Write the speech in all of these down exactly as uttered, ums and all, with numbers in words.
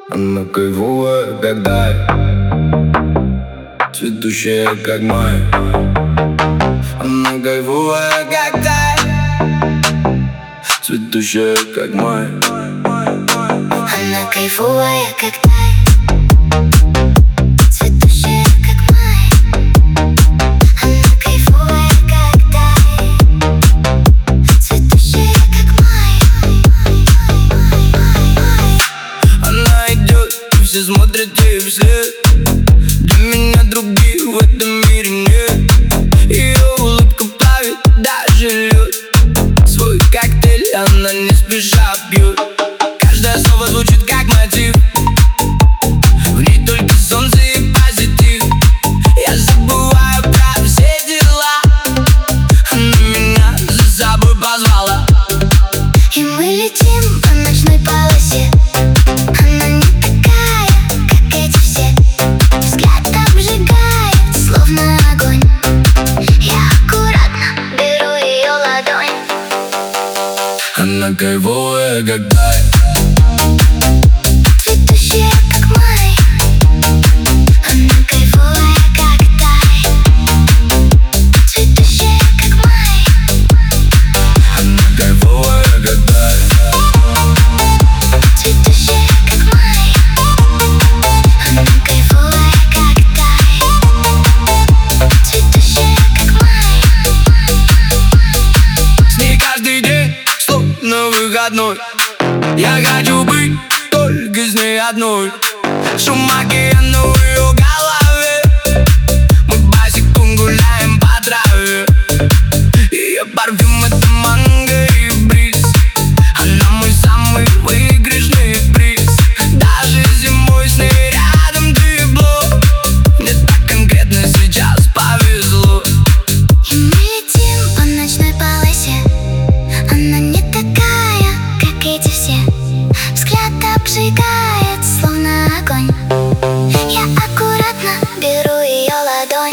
Она кайфовая, как дай, цветущая, как май. Она кайфовая, как дай, цветущая, как май. Она кайфовая, как дай, цветущая, как май. Она кайфовая, как дай, цветущая, как май. Она идет, и все смотрят ей вслед. Для меня других в этом мире нет. Ее улыбка плавит даже лед. Свой коктейль она не спеша пьет. Каждое слово звучит как мотив. В ней только солнце и позитив. Я забываю про все дела. Она меня за собой позвала. И мы летим по ночной полосе. Она не такая, как эти все. Взгляд обжигает, словно огонь. Я аккуратно беру ее ладонь. Она кайфовая, как дай, цветущая, как май. Она кайфовая, как дай, цветущая, как май. она кайфовая, как дай, Цветущая, как май. Она кайфовая, как дай, цветущая, как май. с ней каждый день словно выходной. Я хочу быть только с ней одной. Шум океана в ее голове. Мы босиком гуляем по траве. Ее парфюм — это манго и бриз. Она мой самый выигрышный приз. Даже зимой с ней рядом тепло. Мне так конкретно сейчас повезло. И мы летим по ночной полосе. Она не такая, как эти все. Взгляд обжигает, словно огонь. Я аккуратно беру ее ладонь.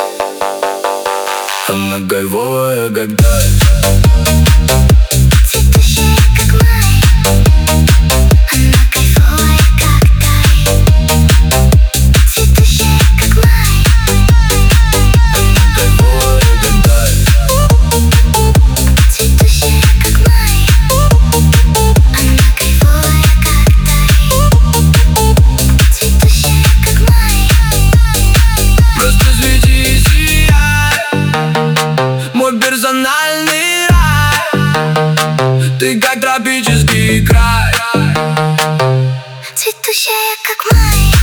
Она кайфовая, как дай, Цветущая, как май. Она кайфовая, как дай, цветущая, как май. кайфовая, как дай, Цветущая, как май. Она кайфовая, как дай, цветущая, как май. просто свети и сияй, мой персональный рай. Ты как тропический край. Цветущая, как май.